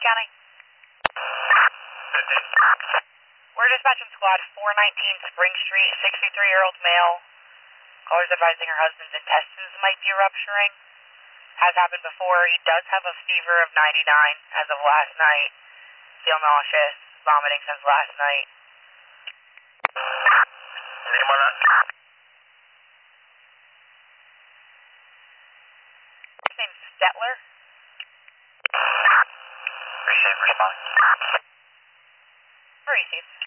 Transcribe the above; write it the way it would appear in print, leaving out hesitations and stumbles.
County. We're dispatching squad 419 Spring Street, 63-year-old male. Caller's advising her husband's intestines might be rupturing. Has happened before. He does have a fever of 99 as of last night. Feel nauseous, vomiting since last night. Name on that? His name's Stetler. Appreciate response. Received.